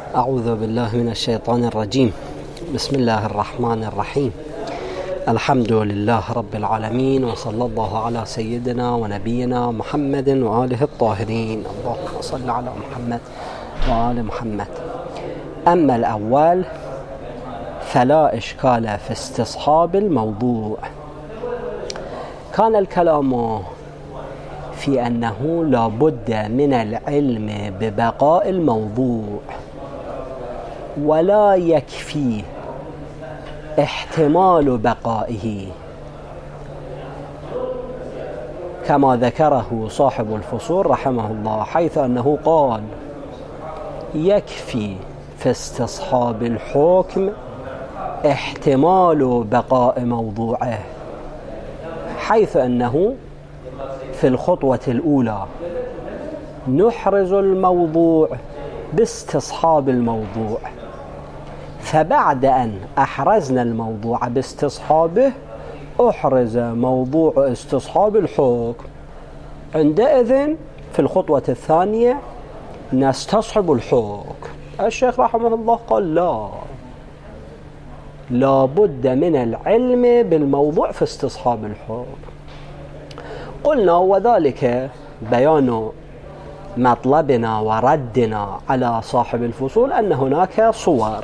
أعوذ بالله من الشيطان الرجيم. بسم الله الرحمن الرحيم. الحمد لله رب العالمين، وصلى الله على سيدنا ونبينا محمد وآله الطاهرين. اللهم صل على محمد وآل محمد. أما الأول فلا إشكال في استصحاب الموضوع. كان الكلام في أنه لا بد من العلم ببقاء الموضوع، ولا يكفي احتمال بقائه، كما ذكره صاحب الفصول رحمه الله، حيث أنه قال: يكفي في استصحاب الحكم احتمال بقاء موضوعه، حيث أنه في الخطوة الأولى نحرز الموضوع باستصحاب الموضوع، فبعد أن أحرزنا الموضوع باستصحابه أحرز موضوع استصحاب الحكم. عندئذ في الخطوة الثانية نستصحب الحكم. الشيخ رحمه الله قال: لا بد من العلم بالموضوع في استصحاب الحكم. قلنا وذلك بيان مطلبنا وردنا على صاحب الفصول أن هناك صور.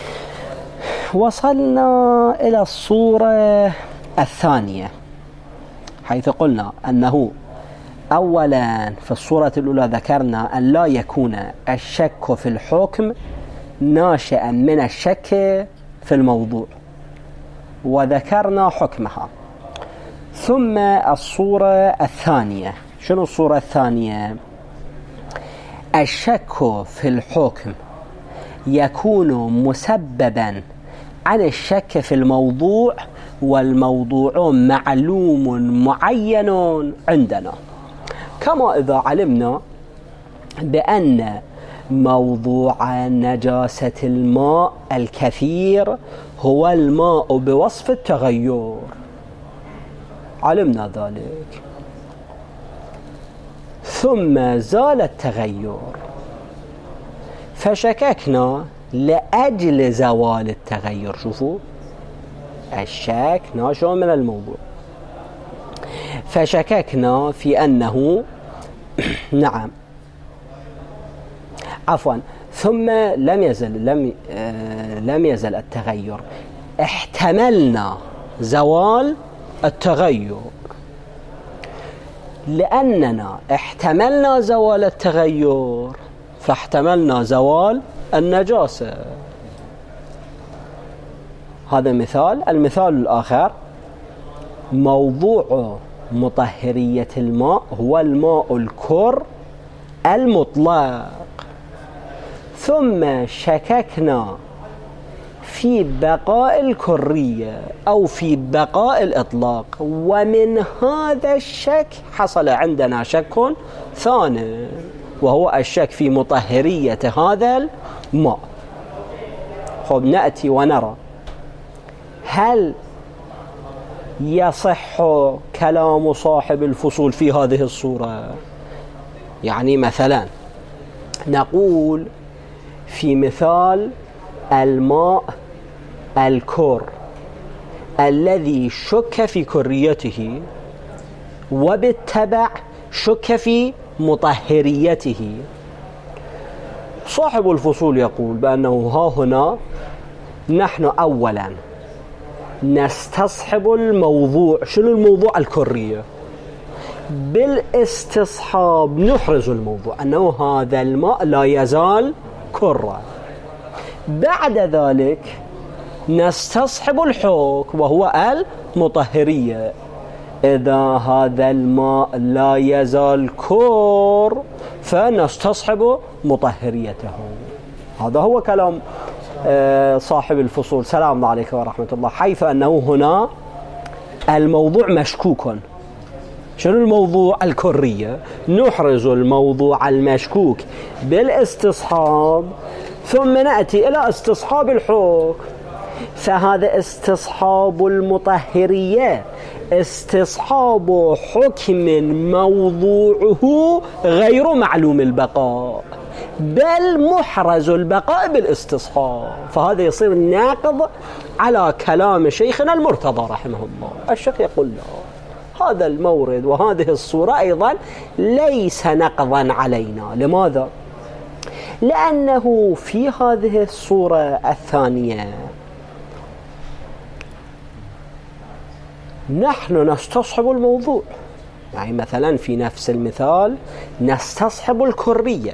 وصلنا إلى الصورة الثانية، حيث قلنا أنه أولا في الصورة الأولى ذكرنا أن لا يكون الشك في الحكم ناشئا من الشك في الموضوع، وذكرنا حكمها. ثم الصورة الثانية، شنو الصورة الثانية؟ الشك في الحكم يكون مسببا عن الشك في الموضوع، والموضوع معلوم معين عندنا، كما إذا علمنا بأن موضوع نجاسة الماء الكثير هو الماء بوصف التغير، علمنا ذلك، ثم زال التغير فشككنا لأجل زوال التغير. شوفوا، الشك ناشئ من الموضوع، فشككنا في أنه نعم عفوا ثم لم يزل التغير، احتملنا زوال التغير. لأننا احتملنا زوال التغير فاحتملنا زوال النجاسة. هذا مثال. المثال الآخر: موضوع مطهرية الماء هو الماء الكر المطلق، ثم شككنا في بقاء الكرية أو في بقاء الإطلاق، ومن هذا الشك حصل عندنا شك ثاني، وهو الشك في مطهرية هذا الماء. خب، نأتي ونرى هل يصح كلام صاحب الفصول في هذه الصورة. يعني مثلا نقول في مثال الماء الكر الذي شك في كريته، وبالتبع شك في مطهريته، صاحب الفصول يقول بأنه ها هنا نحن أولا نستصحب الموضوع. شنو الموضوع؟ الكرية. بالاستصحاب نحرز الموضوع أنه هذا الماء لا يزال كرة. بعد ذلك نستصحب الحكم وهو المطهرية. إذا هذا الماء لا يزال كر فنستصحب مطهريته. هذا هو كلام صاحب الفصول. سلام عليكم ورحمة الله. حيث أنه هنا الموضوع مشكوك. شنو الموضوع؟ الكرية. نحرز الموضوع المشكوك بالاستصحاب، ثم نأتي إلى استصحاب الحكم. فهذا استصحاب المطهرية استصحاب حكم موضوعه غير معلوم البقاء، بل محرز البقاء بالاستصحاب. فهذا يصير ناقض على كلام شيخنا المرتضى رحمه الله. الشيخ يقول لا، هذا المورد وهذه الصورة أيضا ليس نقضا علينا. لماذا؟ لأنه في هذه الصورة الثانية نحن نستصحب الموضوع. يعني مثلا في نفس المثال نستصحب الكرية.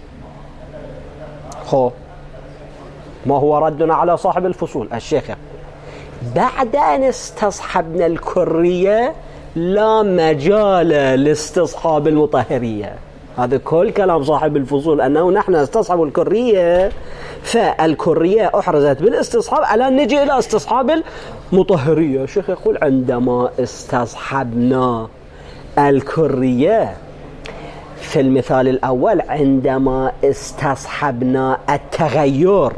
ما هو ردنا على صاحب الفصول؟ الشيخ يقول بعد أن استصحبنا الكرية لا مجال لاستصحاب المطهرية. هذا كل كلام صاحب الفصول، أنه نحن نستصحب الكرية، فالكرية أحرزت بالاستصحاب، الآن نجي إلى استصحاب المطهرية. الشيخ يقول عندما استصحبنا الكرية في المثال الأول، عندما استصحبنا التغير،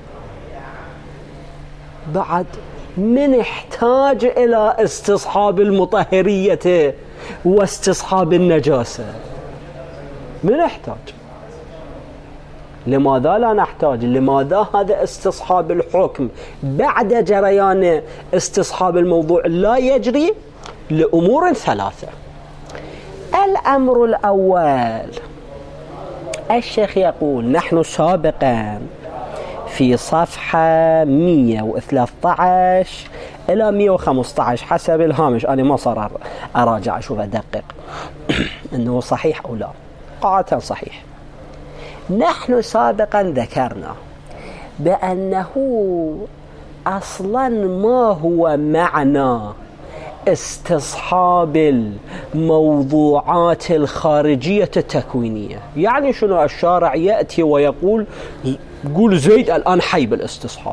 بعد من يحتاج إلى استصحاب المطهرية واستصحاب النجاسة؟ من يحتاج؟ لماذا لا نحتاج؟ لماذا هذا استصحاب الحكم بعد جريان استصحاب الموضوع لا يجري؟ لأمور ثلاثة. الأمر الأول، الشيخ يقول نحن سابقا في صفحة 113 إلى 115 حسب الهامش، أنا ما صار أراجع أشوف أدقق أنه صحيح أو لا، قاعدة صحيح. نحن سابقا ذكرنا بأنه أصلا ما هو معنى استصحاب الموضوعات الخارجية التكوينية. يعني شنو؟ الشارع يأتي ويقول قول زيد الآن حي بالاستصحاب.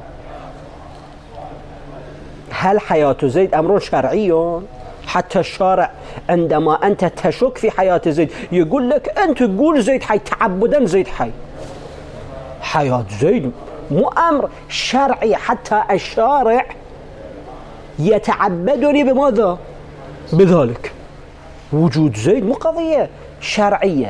هل حياة زيد أمر شرعي؟ حتى الشارع عندما أنت تشك في حياة زيد يقول لك أنت قول زيد حي تعبدا، زيد حي. حياة زيد مو أمر شرعي، حتى الشارع يتعبدني بماذا؟ بذلك. وجود زيد مو قضية شرعية.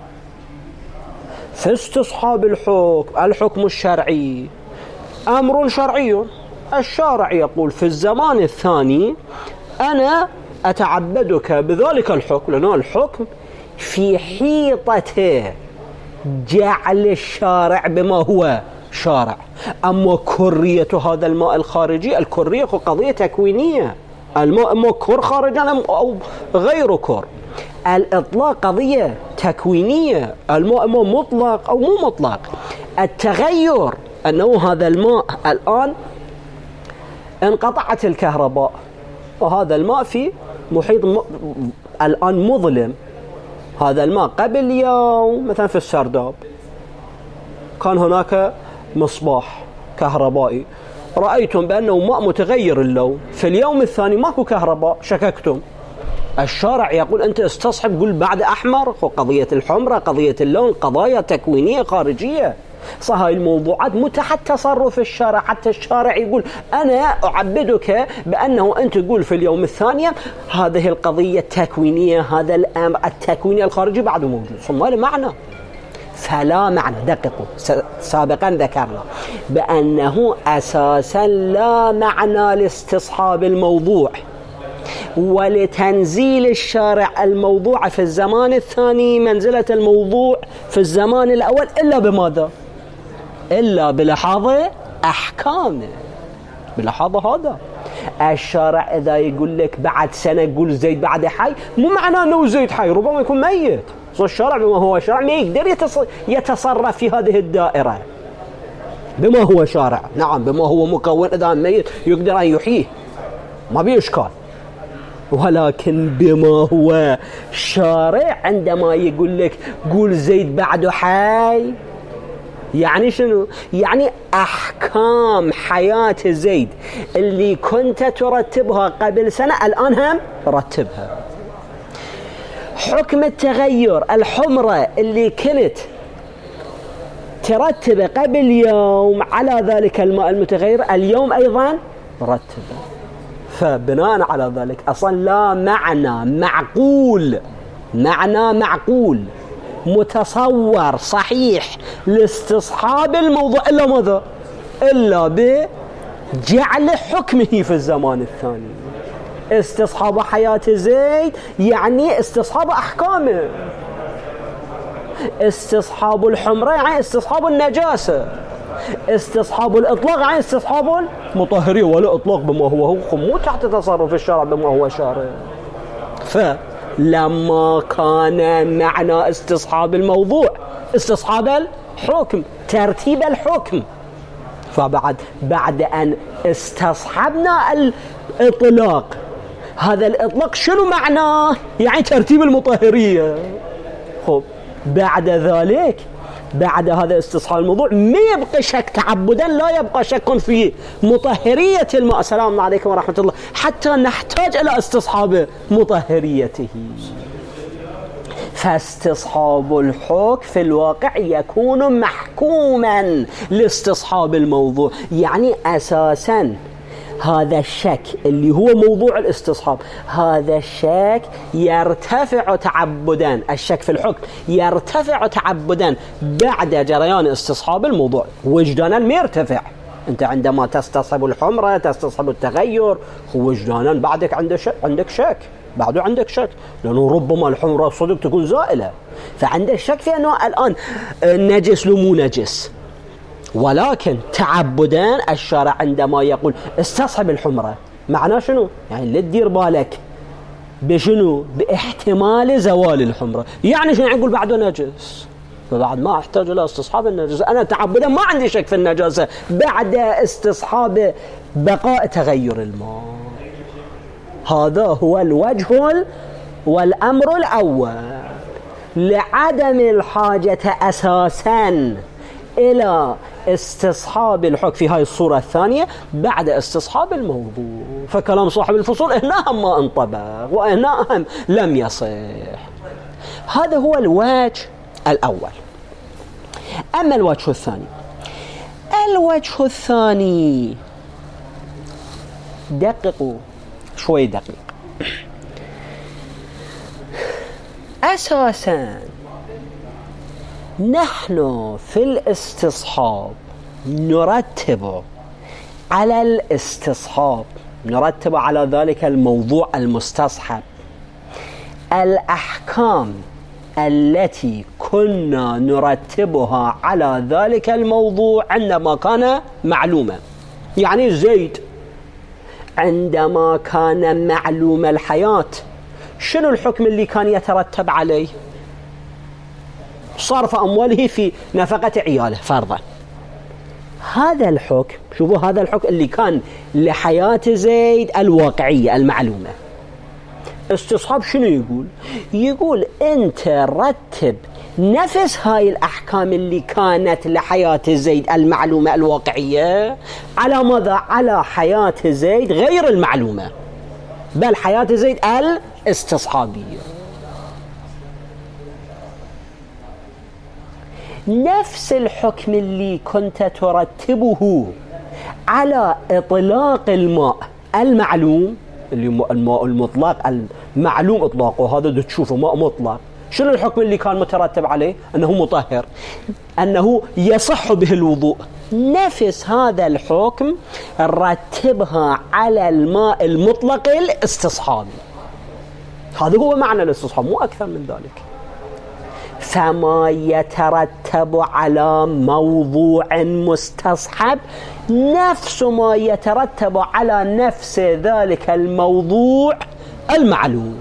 في استصحاب الحكم الشرعي أمر شرعي، الشارع يقول في الزمان الثاني أنا أتعبدك بذلك الحكم، لأن الحكم في حيطته جعل الشارع بما هو شارع. أما كرية هذا الماء الخارجي، الكرية قضية تكوينية، الماء أما كر خارجا أو غير كر. الإطلاق قضية تكوينية، الماء أما مطلق أو مو مطلق. التغير أنه هذا الماء الآن انقطعت الكهرباء وهذا الماء في محيط الآن مظلم. هذا الماء قبل يوم مثلا في السرداب كان هناك مصباح كهربائي، رأيتم بأنه ماء متغير اللون، في اليوم الثاني ماكو كهرباء، شككتم. الشارع يقول أنت استصحب، قل بعد أحمر. قضية الحمرة، قضية اللون، قضايا تكوينية خارجية. هاي الموضوعات مو تحت تصرف الشارع، حتى الشارع يقول أنا أعبدك بأنه أنت تقول في اليوم الثاني. هذه القضية التكوينية، هذا الأمر التكويني الخارجي بعده موجود، ثم له معنى. فلا معنى، دققوا، سابقا ذكرنا بأنه أساسا لا معنى لاستصحاب الموضوع ولتنزيل الشارع الموضوع في الزمان الثاني منزلة الموضوع في الزمان الأول إلا بماذا؟ إلا بلحاظ أحكامه. بلحاظ هذا الشارع إذا يقول لك بعد سنة قول زيد بعد حي، مو معناه أنه زيد حي، ربما يكون ميت. الشارع بما هو شارع ما يقدر يتصرف في هذه الدائرة بما هو شارع. نعم بما هو مكون، إذا ميت يقدر أن يحييه، ما بإشكال. ولكن بما هو شارع عندما يقول لك قول زيد بعده حي، يعني شنو؟ يعني أحكام حياة زيد اللي كنت ترتبها قبل سنة الآن هم رتبها. حكم التغير، الحمرة اللي كنت ترتب قبل يوم على ذلك الماء المتغير اليوم أيضا رتبه. فبناء على ذلك أصلا لا معنى معقول متصور صحيح لاستصحاب الموضوع إلا ماذا؟ إلا بجعل حكمه في الزمان الثاني. استصحاب حياة زيد يعني استصحاب أحكامه. استصحاب الحمرة يعني استصحاب النجاسة. استصحاب الإطلاق يعني استصحاب المطهرية، ولا إطلاق بما هو مو تحت تصرف الشرع بما هو شارع. فلما كان معنى استصحاب الموضوع استصحاب الحكم، ترتيب الحكم، بعد أن استصحبنا الإطلاق، هذا الإطلاق شنو معناه؟ يعني ترتيب المطهرية. خب بعد ذلك، بعد هذا استصحاب الموضوع ما يبقى شك تعبدا، لا يبقى شك في مطهرية الماء. السلام عليكم ورحمة الله، حتى نحتاج إلى استصحاب مطهريته. فاستصحاب الحكم في الواقع يكون محكوما لاستصحاب الموضوع. يعني أساسا هذا الشك اللي هو موضوع الاستصحاب، هذا الشك يرتفع تعبدا، الشك في الحكم يرتفع تعبدا بعد جريان استصحاب الموضوع. وجدانا ما يرتفع. انت عندما تستصحب الحمرة تستصحب التغير، وجدانا بعدك عندك شك، بعده عندك شك، لأنه ربما الحمرة صدق تكون زائلة، فعندك شك في أنه الآن نجس لو مو نجس. ولكن تعبدا الشارع عندما يقول استصحب الحمرة معناه شنو؟ يعني لا تدير بالك بشنو؟ باحتمال زوال الحمرة. يعني شنو؟ يقول بعده نجس، فبعد ما احتاج الى استصحاب النجاسة. انا تعبدا ما عندي شك في النجاسة بعد استصحاب بقاء تغير الماء. هذا هو الوجه والامر الاول لعدم الحاجة اساسا الى استصحاب الحكم في هاي الصورة الثانية بعد استصحاب الموضوع. فكلام صاحب الفصول هنا ما انطبق وهنا لم يصح. هذا هو الوجه الأول. أما الوجه الثاني، الوجه الثاني دققوا شوي دقيق. أساسا نحن في الاستصحاب نرتب على الاستصحاب، نرتب على ذلك الموضوع المستصحب الأحكام التي كنا نرتبها على ذلك الموضوع عندما كان معلوما. يعني زيد عندما كان معلوم الحياة شنو الحكم اللي كان يترتب عليه؟ صرف أمواله في نفقة عياله فرضا. هذا الحكم، شوفوا هذا الحكم اللي كان لحياة زيد الواقعية المعلومة. استصحاب شنو يقول؟ يقول أنت رتب نفس هاي الأحكام اللي كانت لحياة زيد المعلومة الواقعية على ماذا؟ على حياة زيد غير المعلومة، بل حياة زيد الاستصحابية. نفس الحكم اللي كنت ترتبه على إطلاق الماء المعلوم، اللي الماء المطلق المعلوم إطلاقه، هذا تشوفه ماء مطلق. شنو الحكم اللي كان مترتب عليه؟ أنه مطهر، أنه يصح به الوضوء. نفس هذا الحكم رتبها على الماء المطلق الاستصحابي. هذا هو معنى الاستصحاب، مو أكثر من ذلك. فما يترتب على موضوع مستصحب نفس ما يترتب على نفس ذلك الموضوع المعلوم،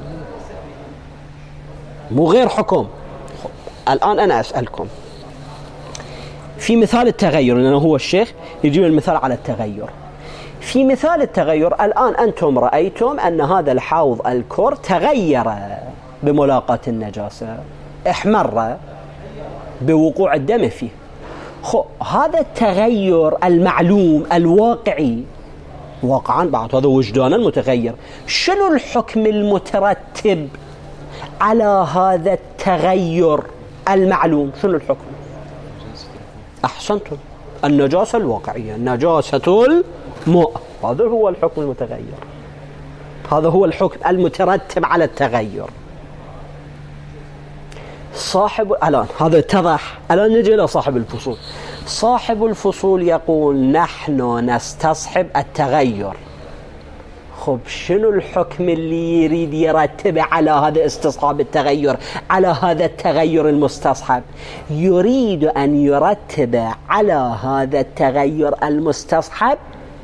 مو غير حكم. الآن أنا أسألكم في مثال التغير، لأنه هو الشيخ يجيب المثال على التغير. في مثال التغير الآن أنتم رأيتم أن هذا الحوض الكر تغير بملاقاة النجاسة، احمر بوقوع الدم فيه. هذا التغير المعلوم الواقعي واقعا بعد هذا وجدانا متغير، شنو الحكم المترتب على هذا التغير المعلوم؟ شنو الحكم؟ أحسنتم، النجاسة الواقعية، نجاسة الماء، هذا هو الحكم المتغير، هذا هو الحكم المترتب على التغير. الآن هذا اتضح. الآن نجي إلى صاحب الفصول. صاحب الفصول يقول نحن نستصحب التغير. خب شنو الحكم اللي يريد يرتبه على هذا استصحاب التغير، على هذا التغير المستصحب؟ يريد أن يرتب على هذا التغير المستصحب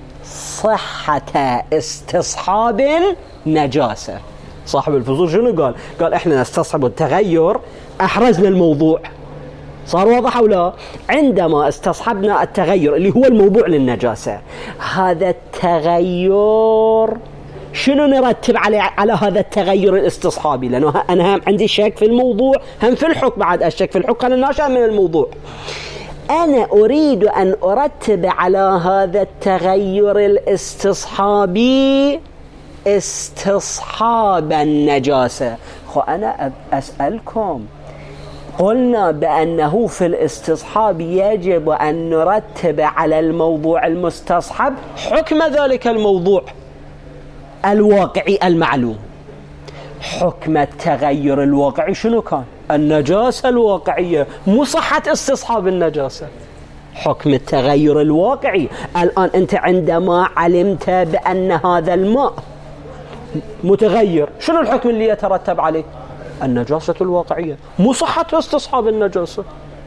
صحة استصحاب النجاسة. صاحب الفصول شنو قال؟ قال احنا نستصحب التغير، احرزنا الموضوع. صار واضح أو لا؟ عندما استصحبنا التغير اللي هو الموضوع للنجاسة، هذا التغير شنو نرتب على هذا التغير الاستصحابي؟ لأنه أنا هم عندي شك في الموضوع، هم في الحكم. بعد الشك في الحكم كان ناشئ من الموضوع. أنا أريد أن أرتب على هذا التغير الاستصحابي استصحاب النجاسة. أنا أسألكم، قلنا بأنه في الاستصحاب يجب أن نرتب على الموضوع المستصحب حكم ذلك الموضوع الواقعي المعلوم. حكم التغير الواقعي شنو كان؟ النجاسة الواقعية، مو صحة استصحاب النجاسة. حكم التغير الواقعي. الآن أنت عندما علمت بأن هذا الماء متغير، شنو الحكم اللي يترتب عليه؟ النجاسة الواقعية، مو صحة استصحاب النجاسة.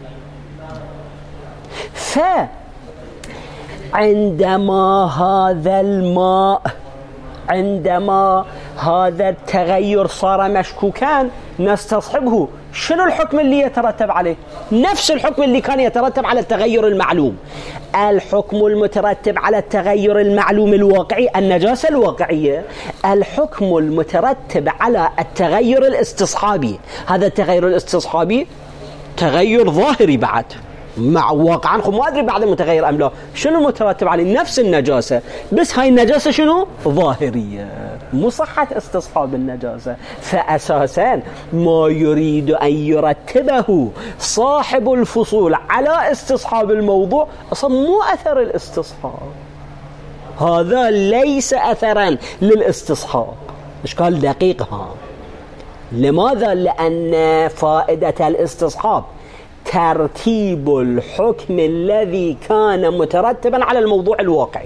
فعندما هذا الماء، عندما هذا التغير صار مشكوكا نستصحبه، شنو الحكم اللي يترتب عليه؟ نفس الحكم اللي كان يترتب على التغير المعلوم. الحكم المترتب على التغير المعلوم الواقعي النجاسة الواقعية. الحكم المترتب على التغير الاستصحابي، هذا التغير الاستصحابي تغير ظاهري بعد مع واقعا، ما أدري بعد متغير أم لا. شنو المترتب عليه؟ نفس النجاسة، بس هاي النجاسة شنو؟ ظاهرية، مو صحة استصحاب النجاسة. فأساسا ما يريد أن يرتبه صاحب الفصول على استصحاب الموضوع أصلا مو أثر الاستصحاب، هذا ليس أثرا للاستصحاب. إشكال دقيق ها. لماذا؟ لأن فائدة الاستصحاب ترتيب الحكم الذي كان مترتبا على الموضوع الواقعي.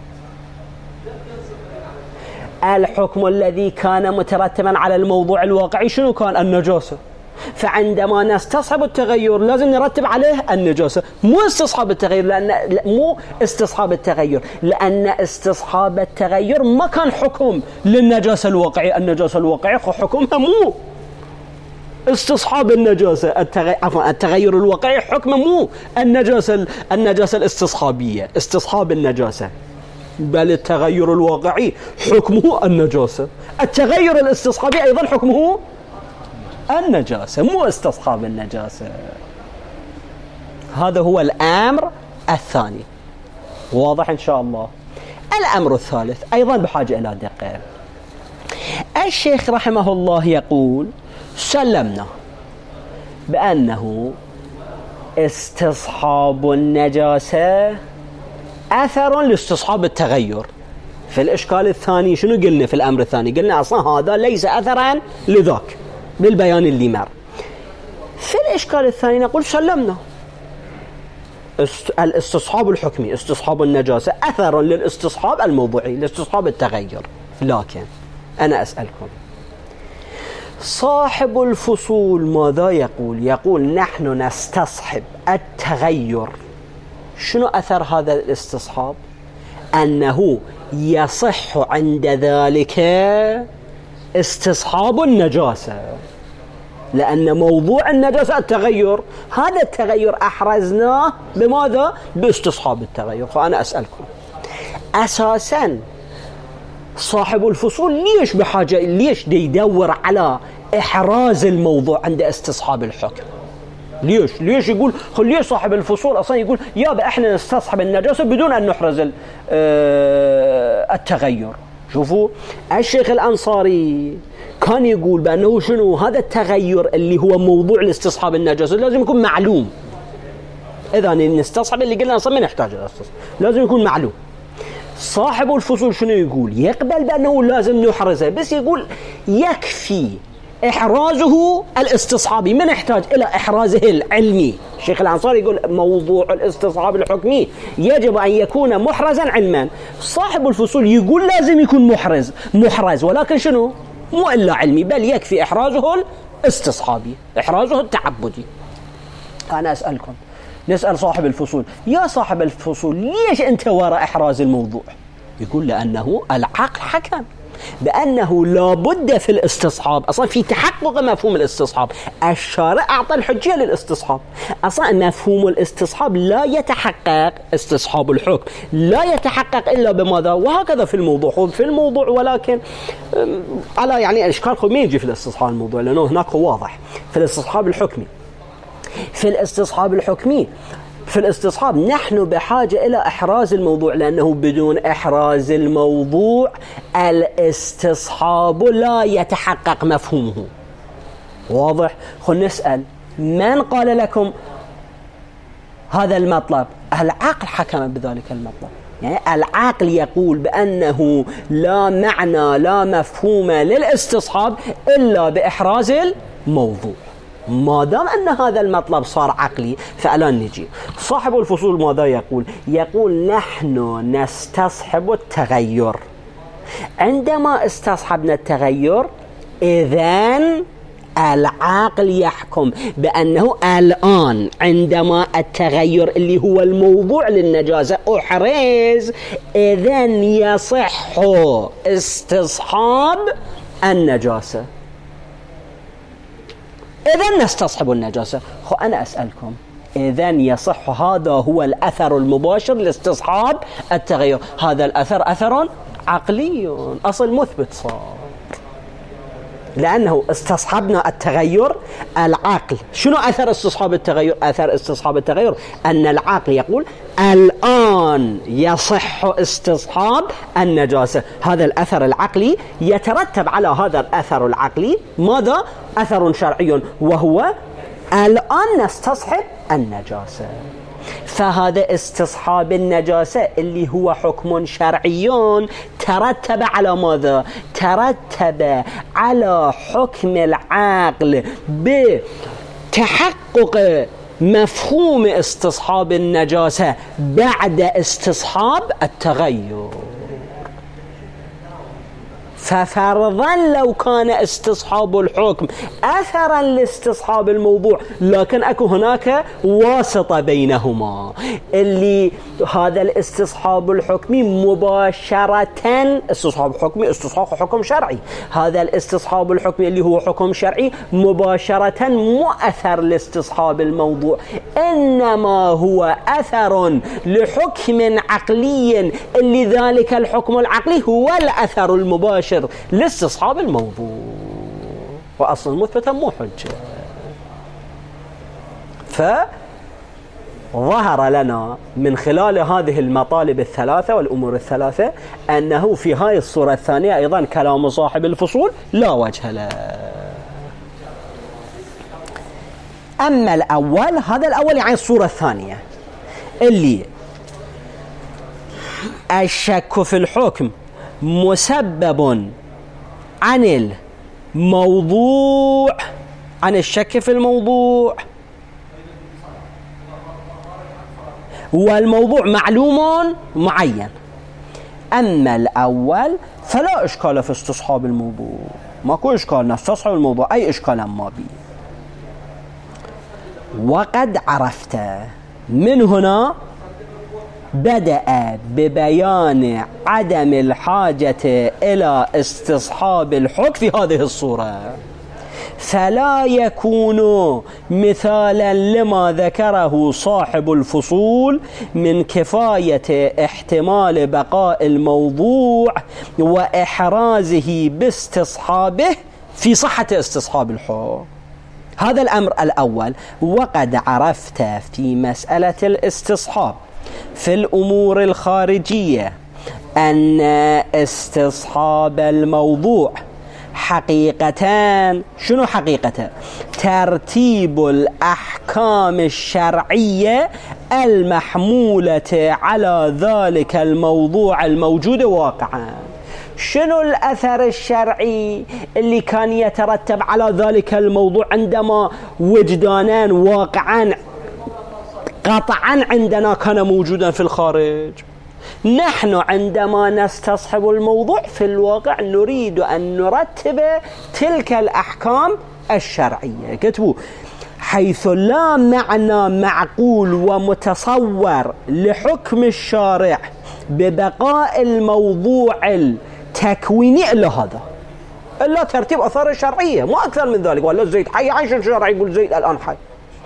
الحكم الذي كان مترتبا على الموضوع الواقعي شنو كان؟ النجاسة. فعندما نستصحب التغير لازم نرتب عليه النجاسة، مو استصحاب التغير. مو استصحاب التغير، لأن استصحاب التغير ما كان حكم للنجاسة الواقعية. النجاسة الواقعية حكمها مو استصحاب النجاسة. التغير الواقعي حكمه مو النجاسة الاستصحابية، استصحاب النجاسة، بل التغير الواقعي حكمه النجاسة. التغير الاستصحابي أيضا حكمه النجاسة، مو استصحاب النجاسة. هذا هو الأمر الثاني. واضح إن شاء الله. الأمر الثالث أيضا بحاجة إلى دقة. الشيخ رحمه الله يقول سلمنا بأنه استصحاب النجاسة أثر لاستصحاب التغير. في الإشكال الثاني شنو قلنا؟ في الأمر الثاني قلنا أصلا هذا ليس أثرا لذاك بالبيان اللي مر. في الإشكال الثاني نقول سلمنا الاستصحاب الحكمي، استصحاب النجاسة أثر للاستصحاب الموضوعي، لاستصحاب التغير. لكن أنا أسألكم، صاحب الفصول ماذا يقول؟ يقول نحن نستصحب التغير. شنو أثر هذا الاستصحاب؟ أنه يصح عند ذلك استصحاب النجاسة، لأن موضوع النجاسة التغير. هذا التغير أحرزناه بماذا؟ باستصحاب التغير. فأنا أسألكم أساساً صاحب الفصول ليش بحاجة، ليش يدور على إحراز الموضوع عند استصحاب الحكم؟ ليش يقول ليش صاحب الفصول أصلا يقول يابا إحنا نستصحب النجاسة بدون أن نحرز التغير؟ شوفوا الشيخ الأنصاري كان يقول بأنه شنو هذا التغير اللي هو موضوع لاستصحاب النجاسة لازم يكون معلوم. إذا نستصحب اللي قلنا أصلا ما نحتاج الاستصحاب، لازم يكون معلوم. صاحب الفصول شنو يقول؟ يقبل بأنه لازم نحرزه، بس يقول يكفي إحرازه الاستصحابي. من يحتاج إلى إحرازه العلمي؟ الشيخ الأنصاري يقول موضوع الاستصحاب الحكمي يجب أن يكون محرزا علما. صاحب الفصول يقول لازم يكون محرز، ولكن شنو؟ مو إلا علمي، بل يكفي إحرازه الاستصحابي، إحرازه التعبدي. أنا أسألكم، نسأل صاحب الفصول: يا صاحب الفصول، ليش أنت وراء إحراز الموضوع؟ يقول: لأنه العقل حكم بأنه لا بد في الاستصحاب، أصلا في تحقق مفهوم الاستصحاب. الشارع أعطى الحجية للاستصحاب. أصلا مفهوم الاستصحاب لا يتحقق، استصحاب الحكم لا يتحقق إلا بماذا؟ وهكذا في الموضوع ولكن على يعني إشكال ما يجي في الاستصحاب الموضوع، لأنه هناك واضح في الاستصحاب الحكمي. في الاستصحاب نحن بحاجة إلى إحراز الموضوع، لأنه بدون إحراز الموضوع الاستصحاب لا يتحقق مفهومه. واضح؟ خلنا نسأل: من قال لكم هذا المطلب؟ العقل حكم بذلك المطلب. يعني العقل يقول بأنه لا معنى لا مفهوم للاستصحاب إلا بإحراز الموضوع. ما دام أن هذا المطلب صار عقلي، فالآن نجي صاحب الفصول ماذا يقول؟ يقول: نحن نستصحب التغير. عندما استصحبنا التغير، إذن العقل يحكم بأنه الآن عندما التغير اللي هو الموضوع للنجاسة أحرز، إذن يصح استصحاب النجاسة، إذن نستصحب النجاسة. أنا أسألكم: إذن يصح، هذا هو الأثر المباشر لاستصحاب التغير. هذا الأثر أثر عقلي، أصل مثبت صار، لأنه استصحبنا التغير. العقل شنو أثر استصحاب التغير؟ أثر استصحاب التغير أن العقل يقول الآن يصح استصحاب النجاسة. هذا الأثر العقلي يترتب على هذا الأثر العقلي ماذا؟ أثر شرعي، وهو الآن نستصحب النجاسة. فهذا استصحاب النجاسة اللي هو حكم شرعي ترتب على ماذا؟ ترتب على حكم العقل بتحقق مفهوم استصحاب النجاسة بعد استصحاب التغير. ففرضا لو كان استصحاب الحكم أثرا لاستصحاب الموضوع، لكن أكو هناك واسطة بينهما، اللي هذا الاستصحاب الحكمي مباشرة، استصحاب حكمي استصحاب حكم شرعي، هذا الاستصحاب الحكمي اللي هو حكم شرعي مباشرة مو أثر لاستصحاب الموضوع، إنما هو أثر لحكم عقلي، اللي ذلك الحكم العقلي هو الأثر المباشر لاستصحاب الموضوع، وأصل مثبتا مو حجة. فظهر لنا من خلال هذه المطالب الثلاثة والأمور الثلاثة أنه في هاي الصورة الثانية أيضا كلام صاحب الفصول لا وجه له. أما الأول، هذا الأول يعني الصورة الثانية اللي الشك في الحكم مسبب عن الموضوع، عن الشك في الموضوع، والموضوع معلوم معين. أما الأول فلا إشكال في استصحاب الموضوع، ماكو إشكال، نستصحب الموضوع أي إشكال ما بيه. وقد عرفت، من هنا بدأ ببيان عدم الحاجة إلى استصحاب الحكم في هذه الصورة، فلا يكون مثالا لما ذكره صاحب الفصول من كفاية احتمال بقاء الموضوع وإحرازه باستصحابه في صحة استصحاب الحكم. هذا الأمر الأول. وقد عرفت في مسألة الاستصحاب في الأمور الخارجية أن استصحاب الموضوع حقيقتان. شنو حقيقة؟ ترتيب الأحكام الشرعية المحمولة على ذلك الموضوع الموجود واقعا. شنو الأثر الشرعي اللي كان يترتب على ذلك الموضوع عندما وجدانان واقعا قطعا عندنا كان موجودا في الخارج؟ نحن عندما نستصحب الموضوع في الواقع نريد أن نرتب تلك الأحكام الشرعية. كتبوا: حيث لا معنى معقول ومتصور لحكم الشارع ببقاء الموضوع التكويني إلا هذا، إلا ترتيب أثار الشرعية، مو أكثر من ذلك. ولا زيد حي، عايش الشرع يقول زيد الآن حي.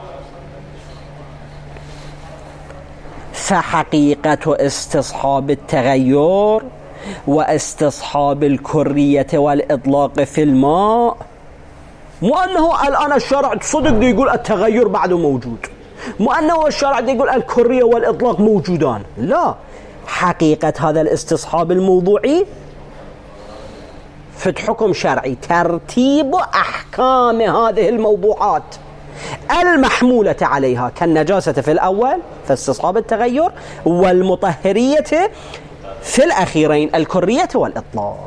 فحقيقة استصحاب التغير واستصحاب الكرية والإطلاق في الماء مو أنه الآن الشرع صدق دي يقول التغير بعده موجود، مو أنه الشرع دي يقول الكرية والإطلاق موجودان. لا، حقيقة هذا الاستصحاب الموضوعي في حكم شرعي ترتيب أحكام هذه الموضوعات المحمولة عليها كالنجاسة في الأول في استصحاب التغير، والمطهرية في الأخيرين الكرية والإطلاق.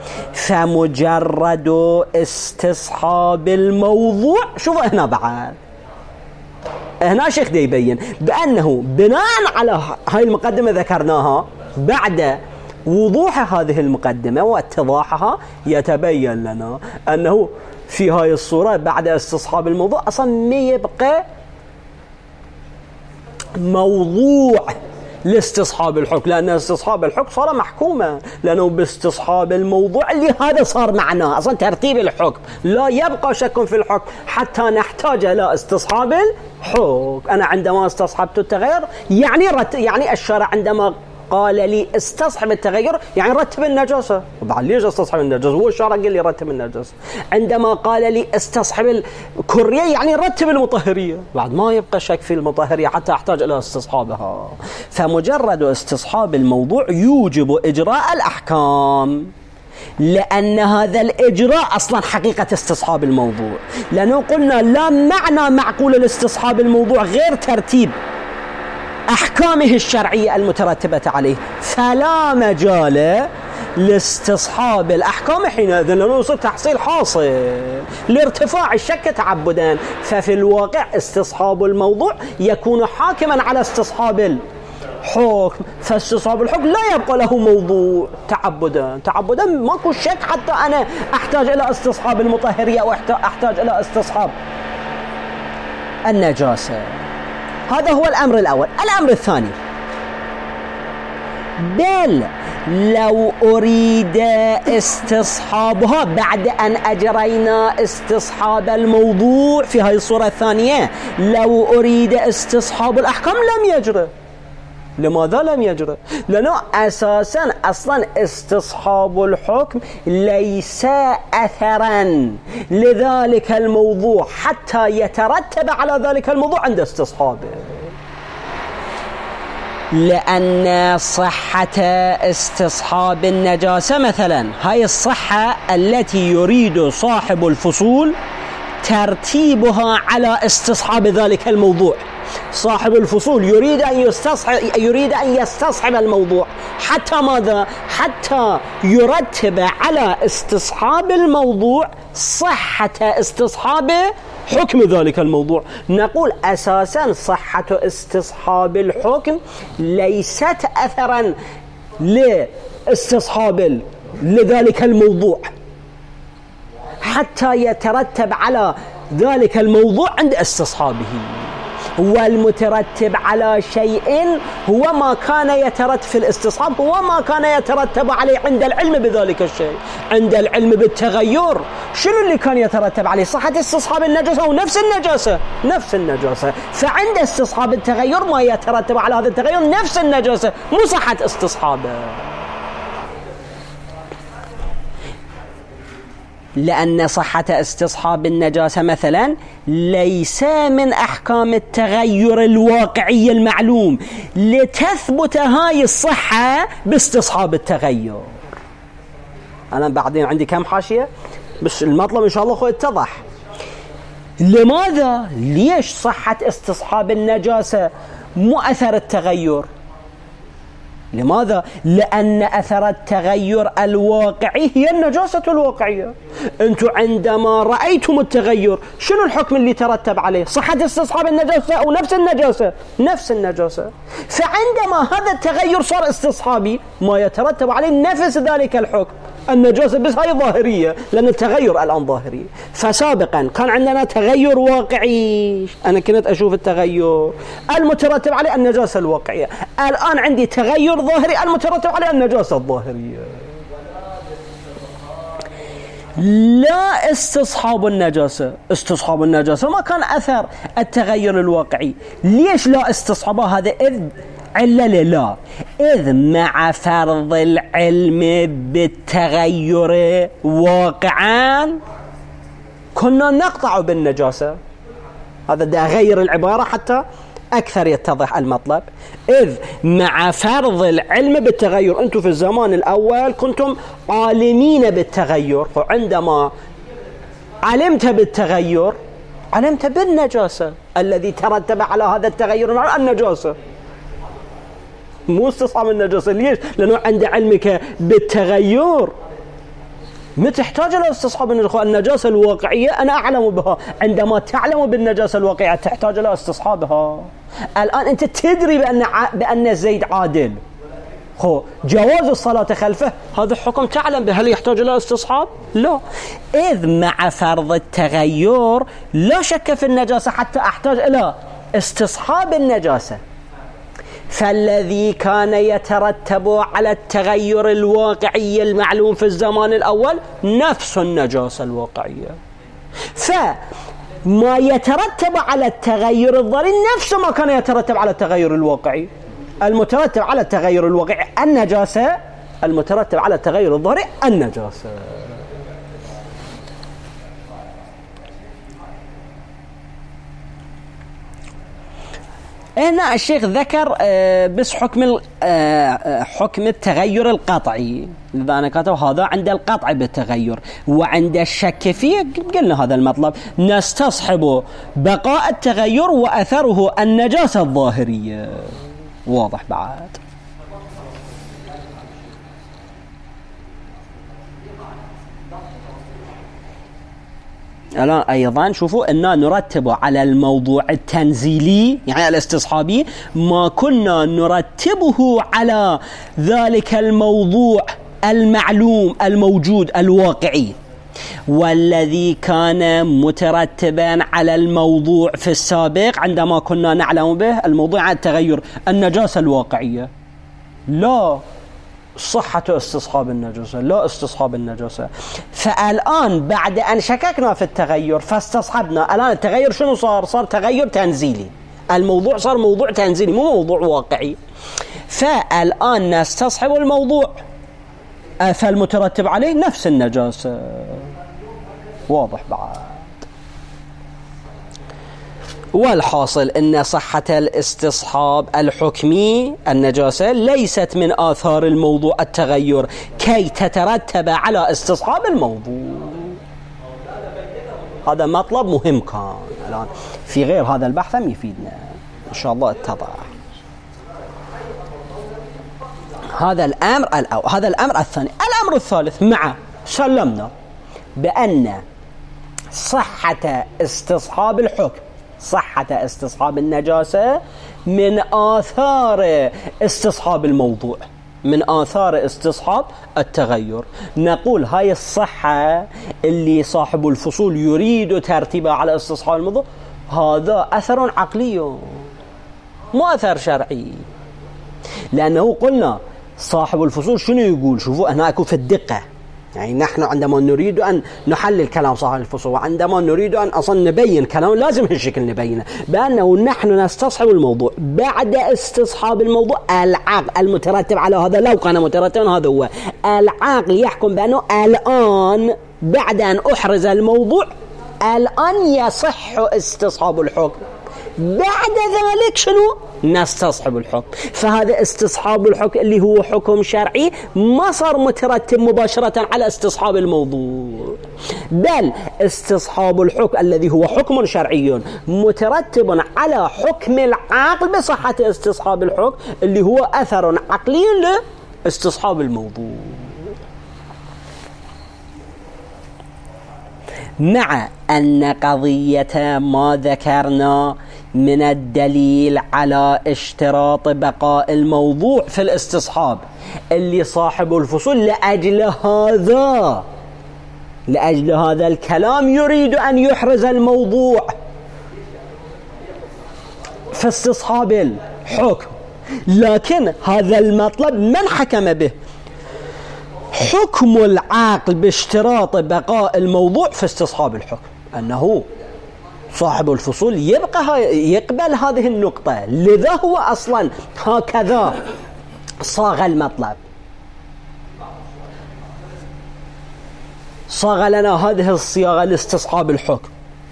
فمجرد استصحاب الموضوع، شوفوا هنا بعد هنا شيخ دي يبين بأنه بناء على هاي المقدمة ذكرناها، بعد وضوح هذه المقدمة واتضاحها يتبين لنا أنه في هاي الصورة بعد استصحاب الموضوع أصلا ما يبقى موضوع لاستصحاب الحكم، لأن استصحاب الحكم صار محكومة، لأنه باستصحاب الموضوع اللي هذا صار معناه أصلا ترتيب الحكم، لا يبقى شك في الحكم حتى نحتاج إلى استصحاب الحكم. أنا عندما استصحبت التغير يعني الشرع عندما قال لي استصحب التغير يعني رتب النجاسة. طبعا ليش استصحب النجاسة؟ هو الشرع قال لي رتب النجاسة. عندما قال لي استصحب الكرية يعني رتب المطهرية، بعد ما يبقى شك في المطهرية حتى احتاج الى استصحابها. فمجرد استصحاب الموضوع يوجب اجراء الاحكام، لأن هذا الإجراء أصلا حقيقة استصحاب الموضوع، لأنه قلنا لا معنى معقول لاستصحاب الموضوع غير ترتيب أحكامه الشرعية المترتبة عليه، فلا مجال لاستصحاب الأحكام حينئذ، لأنه يصير تحصيل حاصل لارتفاع الشك تعبدا. ففي الواقع استصحاب الموضوع يكون حاكما على استصحاب الحكم، فاستصحاب الحكم لا يبقى له موضوع تعبدا ماكو شك حتى أنا أحتاج إلى استصحاب المطهرية وأحتاج إلى استصحاب النجاسة. هذا هو الأمر الأول. الأمر الثاني، بل لو أريد استصحابها بعد أن أجرينا استصحاب الموضوع في هذه الصورة الثانية، لو أريد استصحاب الأحكام لم يجرى. لماذا لم يجرى؟ لأنه أساسا أصلا استصحاب الحكم ليس أثرا لذلك الموضوع حتى يترتب على ذلك الموضوع عند استصحابه، لأن صحة استصحاب النجاسة مثلا هاي الصحة التي يريد صاحب الفصول ترتيبها على استصحاب ذلك الموضوع. صاحب الفصول يريد أن يستصحب الموضوع حتى ماذا؟ حتى يرتب على استصحاب الموضوع صحة استصحاب حكم ذلك الموضوع. نقول أساسا صحة استصحاب الحكم ليست أثرا لاستصحاب لذلك الموضوع حتى يترتب على ذلك الموضوع عند استصحابه. والمترتب على شيء هو ما كان يترتب في الاستصحاب، هو ما كان يترتب عليه عند العلم بذلك الشيء. عند العلم بالتغير شنو اللي كان يترتب عليه؟ صحة استصحاب النجاسة ونفس النجاسة. فعند استصحاب التغير ما يترتب على هذا التغير نفس النجاسة، مو صحة استصحابه. لأن صحة استصحاب النجاسة مثلا ليس من أحكام التغير الواقعي المعلوم لتثبت هاي الصحة باستصحاب التغير. أنا بعدين عندي كم حاشية بس المطلب إن شاء الله اتضح. لماذا؟ ليش صحة استصحاب النجاسة مو أثر التغير؟ لماذا؟ لأن أثر التغير الواقعي هي النجاسة الواقعية. أنتم عندما رأيتم التغير شنو الحكم اللي ترتب عليه؟ صحة استصحاب النجاسة أو نفس النجاسة؟ نفس النجاسة. فعندما هذا التغير صار استصحابي ما يترتب عليه نفس ذلك الحكم، النجاسة بس هاي ظاهرية لأن التغير الآن ظاهري. فسابقا كان عندنا تغير واقعي، أنا كنت أشوف التغير المترتب عليه النجاسة الواقعية، الآن عندي تغير ظاهري المترتب عليه النجاسة الظاهرية. لا استصحاب النجاسة، استصحاب النجاسة ما كان أثر التغير الواقعي. ليش لا استصحابه؟ هذا إذ علة لا، إذ مع فرض العلم بالتغير واقعا كنا نقطع بالنجاسة. هذا دا غير العبارة حتى أكثر يتضح المطلب. إذ مع فرض العلم بالتغير، أنتم في الزمان الأول كنتم عالمين بالتغير، وعندما علمت بالتغير علمت بالنجاسة الذي ترتب على هذا التغير النجاسة، مو استصحاب النجاسة. ليش؟ لأنه عند علمك بالتغير ما تحتاج إلى استصحاب النجاسة الواقعية، أنا أعلم بها. عندما تعلم بالنجاسة الواقعية تحتاج إلى استصحابها. الآن أنت تدري بأن زيد عادل، جواز الصلاة خلفه هذا حكم تعلم به، هل يحتاج إلى استصحاب؟ لا. إذ مع فرض التغير لا شك في النجاسة حتى أحتاج إلى استصحاب النجاسة. فالذي كان يترتب على التغير الواقعي المعلوم في الزمان الأول نفس النجاسة الواقعية، فما يترتب على التغير الظاهري نفس ما كان يترتب على التغير الواقعي. المترتب على التغير الواقعي النجاسة، المترتب على التغير الظاهري النجاسة. هنا الشيخ ذكر بس حكم التغير القطعي، إذا أنا كاتب هذا عند القطع بالتغير، وعند الشك فيه قلنا هذا المطلب نستصحب بقاء التغير وأثره النجاسة الظاهرية. واضح بعد؟ الآن أيضا شوفوا أننا نرتب على الموضوع التنزيلي يعني الاستصحابي ما كنا نرتبه على ذلك الموضوع المعلوم الموجود الواقعي، والذي كان مترتبا على الموضوع في السابق عندما كنا نعلم به الموضوع التغير النجاسة الواقعية، لا صحة استصحاب النجاسة، لا استصحاب النجاسة. فالآن بعد أن شككنا في التغير فاستصحبنا، الآن التغير شنو صار؟ صار تغير تنزيلي، الموضوع صار موضوع تنزيلي مو موضوع واقعي. فالآن نستصحب الموضوع فالمترتب عليه نفس النجاسة. واضح بعد؟ والحاصل أن صحة الاستصحاب الحكمي النجاسة ليست من آثار الموضوع التغير كي تترتب على استصحاب الموضوع. هذا مطلب مهم كان الآن في غير هذا البحث يفيدنا إن شاء الله اتضح. هذا الأمر الأول. هذا الأمر الثاني. الأمر الثالث مع سلمنا بأن صحة استصحاب الحكم، صحة استصحاب النجاسة من آثار استصحاب الموضوع، من آثار استصحاب التغير. نقول هاي الصحة اللي صاحب الفصول يريد ترتيبها على استصحاب الموضوع هذا أثر عقلي مو أثر شرعي، لأنه قلنا صاحب الفصول شنو يقول؟ شوفوا هنا أكو في الدقة، يعني نحن عندما نريد أن نحلل كلام صاحب الفصول وعندما نريد أن أصلا نبين كلام لازم هالشكل نبينه بأنه نحن نستصحب الموضوع بعد استصحاب الموضوع العقل المترتب على هذا، لو كان مترتبا هذا هو العقل يحكم بأنه الآن بعد أن أحرز الموضوع الآن يصح استصحاب الحكم. بعد ذلك شنو؟ نستصحب الحكم. فهذا استصحاب الحكم اللي هو حكم شرعي ما صار مترتب مباشرة على استصحاب الموضوع، بل استصحاب الحكم الذي هو حكم شرعي مترتب على حكم العقل بصحة استصحاب الحكم اللي هو أثر عقلي لاستصحاب الموضوع. مع أن قضية ما ذكرنا من الدليل على اشتراط بقاء الموضوع في الاستصحاب اللي صاحب الفصول لأجل هذا الكلام يريد أن يحرز الموضوع في استصحاب الحكم، لكن هذا المطلب من حكم به؟ حكم العقل باشتراط بقاء الموضوع في استصحاب الحكم، أنه صاحب الفصول يقبل هذه النقطة، لذا هو أصلا هكذا صاغ المطلب، صاغ لنا هذه الصياغة لاستصحاب الحكم.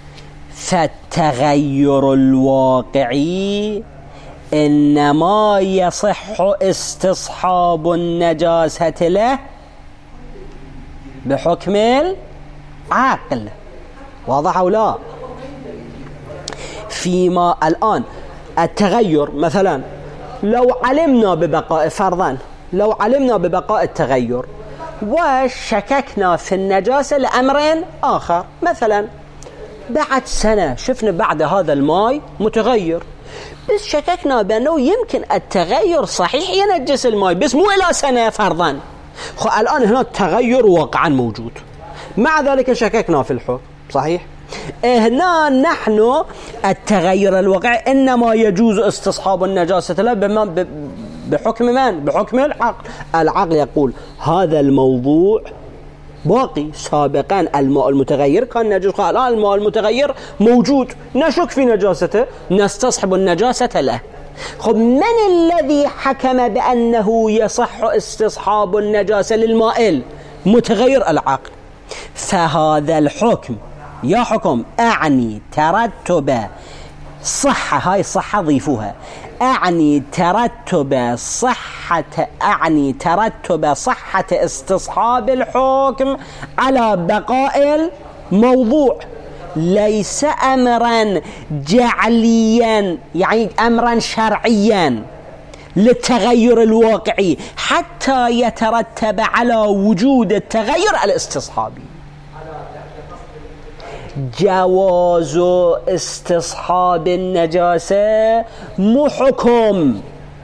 فالتغير الواقعي إنما يصح استصحاب النجاسة له بحكم العقل. واضح أو لا؟ فيما الآن التغير مثلا لو علمنا ببقاء فرضا، لو علمنا ببقاء التغير وشككنا في النجاسة لأمرين آخر، مثلا بعد سنة شفنا بعد هذا الماء متغير، بس شككنا بأنه يمكن التغير صحيح ينجس الماء بس مو إلى سنة فرضا. الآن هنا التغير واقعا موجود، مع ذلك شككنا في الحكم صحيح. هنا نحن التغير الواقعي إنما يجوز استصحاب النجاسة له بحكم من؟ بحكم العقل. العقل يقول هذا الموضوع باقي، سابقا الماء المتغير كان نجس، الآن الماء المتغير موجود، نشك في نجاسته، نستصحب النجاسة له. من الذي حكم بأنه يصح استصحاب النجاسة للماء المتغير؟ العقل. فهذا الحكم يا حكم أعني ترتب صحة، هاي صحة ضيفوها، أعني ترتب صحة استصحاب الحكم على بقاء الموضوع، ليس أمرا جعليا يعني أمرا شرعيا للتغير الواقعي حتى يترتب على وجود التغير الاستصحابي. جواز استصحاب النجاسة مو حكم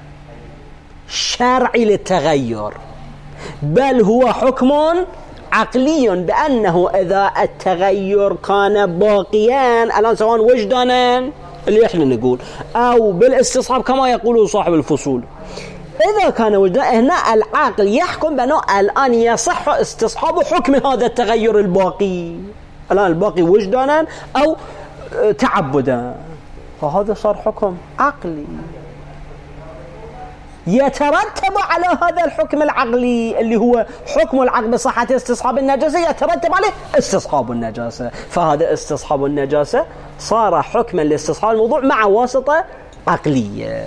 شرعي للتغير، بل هو حكم عقلي بأنه إذا التغير كان باقيا الآن سواء وجدانا اللي احنا نقول أو بالاستصحاب كما يقول صاحب الفصول، إذا كان وجدانا هنا العقل يحكم بأنه الآن يصح استصحاب حكم هذا التغير الباقي، الآن الباقي وجدانا أو تعبدا، فهذا صار حكم عقلي يترتب على هذا الحكم العقلي اللي هو حكم العقل بصحة استصحاب النجاسة، يترتب عليه استصحاب النجاسة. فهذا استصحاب النجاسة صار حكما لاستصحاب الموضوع مع واسطة عقلية.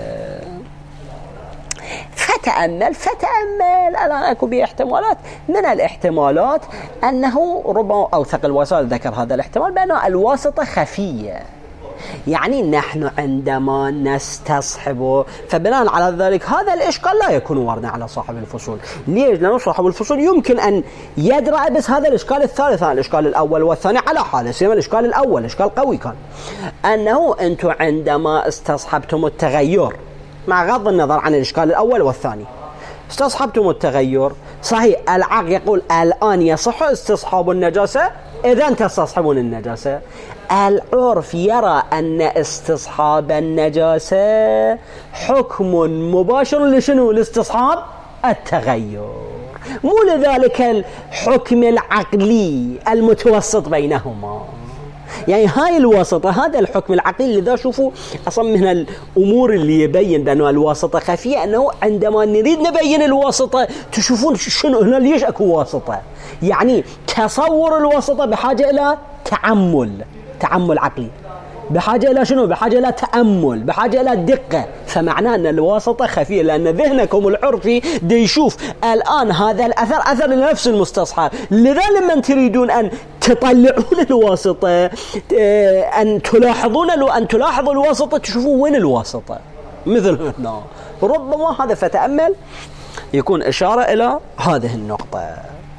فتأمل الآن أكو باحتمالات، من الاحتمالات أنه ربما أوثق الوسائل ذكر هذا الاحتمال بأن الواسطة خفية، يعني نحن عندما نستصحبه فبناء على ذلك هذا الإشكال لا يكون واردا على صاحب الفصول. ليش؟ لأن صاحب الفصول يمكن أن يدرأ بس هذا الإشكال الثالث، الإشكال الأول والثاني على حاله، سيما الإشكال الأول إشكال قوي كان، أنه أنتم عندما استصحبتم التغير مع غض النظر عن الإشكال الأول والثاني، استصحبتم التغير صحيح، العقل يقول الآن يصح استصحاب النجاسة، إذا تستصحبون النجاسة. العرف يرى أن استصحاب النجاسة حكم مباشر لشنو؟ لاستصحاب التغير، مو لذلك الحكم العقلي المتوسط بينهما. يعني هاي الواسطة، هذا الحكم العقلي، لذا شوفوا أصلا من الأمور اللي يبين بأنه الواسطة خفية أنه عندما نريد نبين الواسطة تشوفون شنو هنا ليش أكو واسطة، يعني تصور الواسطة بحاجة إلى تعمل عقلي. بحاجة إلى شنو؟ بحاجة إلى تأمل، بحاجة إلى دقة. فمعناه أن الواسطة خفية، لأن ذهنكم العرفي دي يشوف الآن هذا الأثر أثر لنفس المستصحب. لذا لما تريدون أن تطلعون الواسطة، أن تلاحظوا الواسطة، تشوفوا وين الواسطة. مثل هنا ربما هذا، فتأمل يكون إشارة إلى هذه النقطة.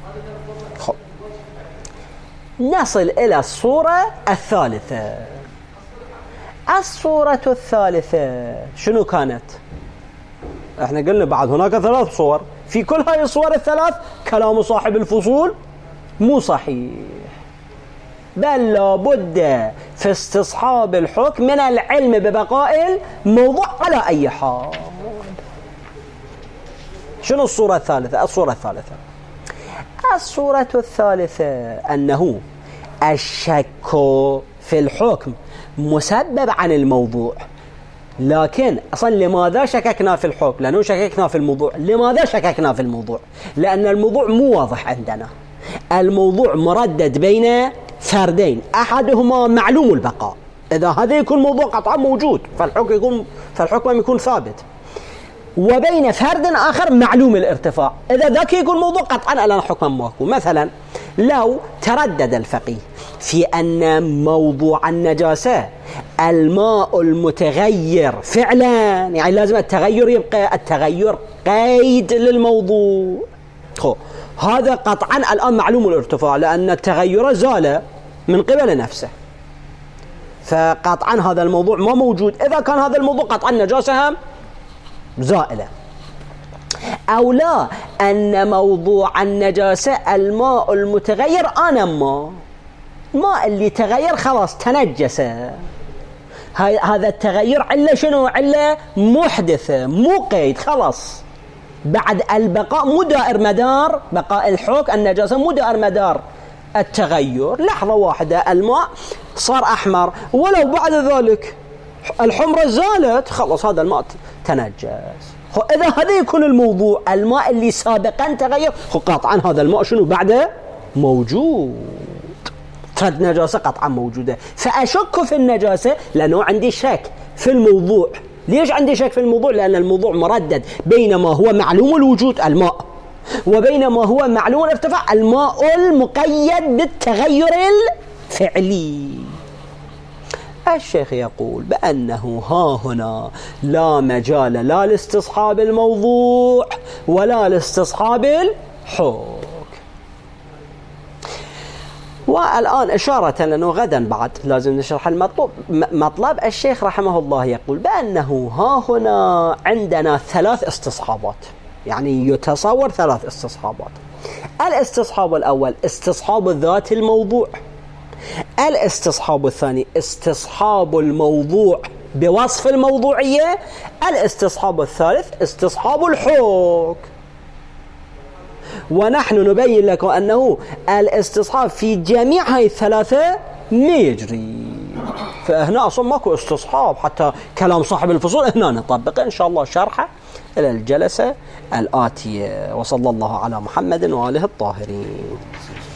نصل إلى الصورة الثالثة. الصورة الثالثة شنو كانت؟ احنا قلنا بعد هناك 3 صور، في كل هاي الصور الثلاث كلام صاحب الفصول مو صحيح، بل لابد في استصحاب الحكم من العلم ببقاء الموضوع على أي حال. شنو الصورة الثالثة؟ الصورة الثالثة أنه الشك في الحكم مسبب عن الموضوع. لكن أصلا لماذا شككنا في الحكم؟ لأنه شككنا في الموضوع. لماذا شككنا في الموضوع؟ لأن الموضوع مو واضح عندنا. الموضوع مردد بين فردين، أحدهما معلوم البقاء، إذا هذا يكون موضوع قطعا موجود فالحكم يكون ثابت، وبين فرد آخر معلوم الارتفاع، إذا ذاك يكون موضوع قطعا الآن حكم ماكو. مثلا لو تردد الفقيه في أن موضوع النجاسة الماء المتغير فعلا، يعني لازم التغير يبقى، التغير قيد للموضوع، هذا قطعا الآن معلوم الارتفاع، لأن التغير زال من قبل نفسه، فقطعا هذا الموضوع ما موجود. إذا كان هذا الموضوع قطعا نجاسة زائلة. أو لا، أن موضوع النجاسة الماء المتغير الماء اللي تغير خلاص تنجس، هذا التغير علة شنو؟ علة محدثة مو قيد، خلاص بعد البقاء مو دائر مدار بقاء الحكم النجاسة، مو دائر مدار التغير. لحظة واحدة الماء صار أحمر، ولو بعد ذلك الحمرة زالت، خلاص هذا الماء تنجس. إذا هذا يكون الموضوع الماء اللي سابقا تغير، قطعا هذا الماء شنو بعده؟ موجود، فالنجاسة قطعا موجودة. فأشك في النجاسة لأنه عندي شك في الموضوع. ليش عندي شك في الموضوع؟ لأن الموضوع مردد بين ما هو معلوم الوجود الماء، وبين ما هو معلوم الارتفاع الماء المقيد بالتغير الفعلي. الشيخ يقول بأنه ها هنا لا مجال لا لاستصحاب الموضوع ولا لاستصحاب الحكم. والآن إشارة لأنه غدا بعد لازم نشرح المطلوب مطلب، الشيخ رحمه الله يقول بأنه ها هنا عندنا 3 استصحابات، يعني يتصور 3 استصحابات. الاستصحاب الأول استصحاب ذات الموضوع، الاستصحاب الثاني استصحاب الموضوع بوصف الموضوعية، الاستصحاب الثالث استصحاب الحكم. ونحن نبين لكم أنه الاستصحاب في جميع هاي الثلاثة ما يجري، فهنا أصلا ماكو استصحاب، حتى كلام صاحب الفصول هنا نطبقه إن شاء الله شرحه إلى الجلسة الآتية. وصلى الله على محمد وآله الطاهرين.